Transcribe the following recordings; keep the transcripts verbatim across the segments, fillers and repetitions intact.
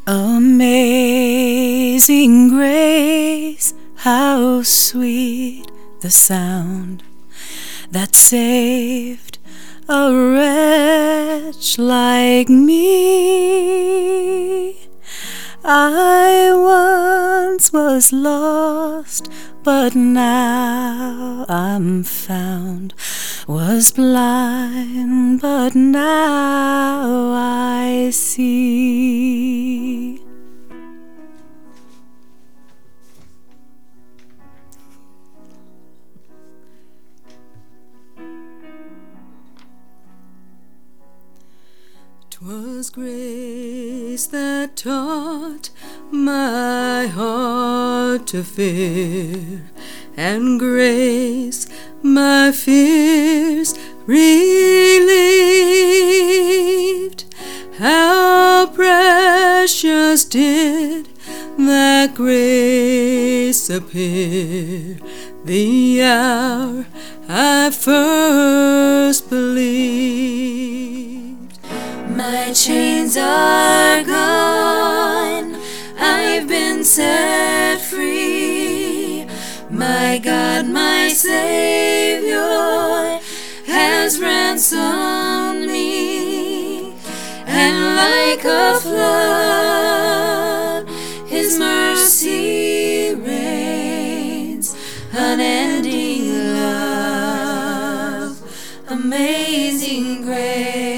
Amazing grace, how sweet the sound that saved a wretch like me. I once was lost, but now I'm found, was blind, but now I see. 'Twas grace that taught my heart to fear, and grace my fears relieved. How precious did that grace appear the hour I first believed. My chains are gone, I've been set free. My God, my Savior, has ransomed me. And like a flood, His mercy reigns. Unending love, amazing grace.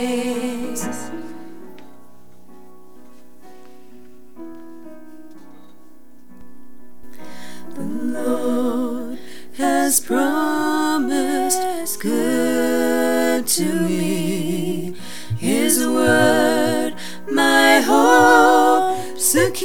The Lord has promised good to me. His word my hope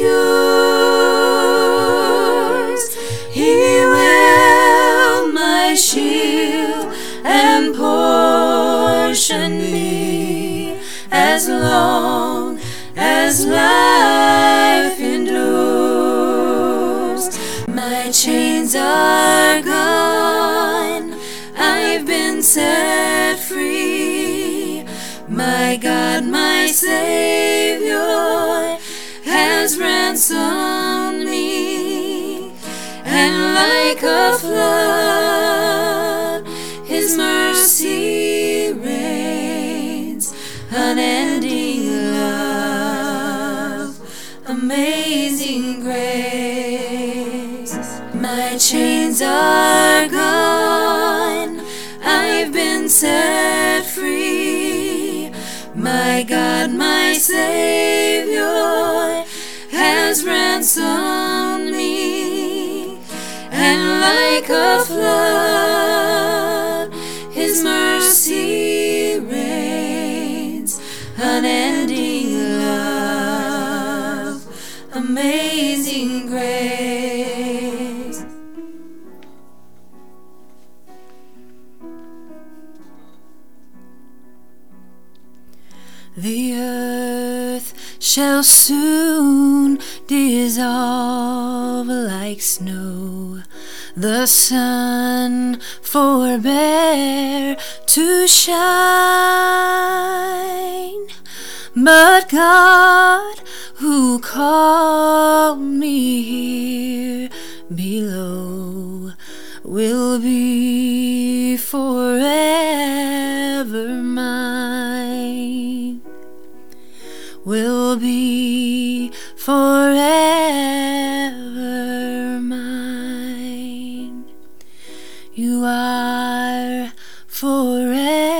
secures. He will my shield and portion be, as long as life endures. My chains are gone, I've been set free. My God, my Savior, has ransomed me. And like a flood, His mercy reigns. Unending love, amazing grace. My chains are gone, I've been set free. My God, my Savior, has ransomed me. And like a flood, His mercy reigns. Unending love, amazing grace. The earth shall soon dissolve like snow. The sun forbear to shine. But God, who called me here below, will be forever mine. Will be forever mine. You are forever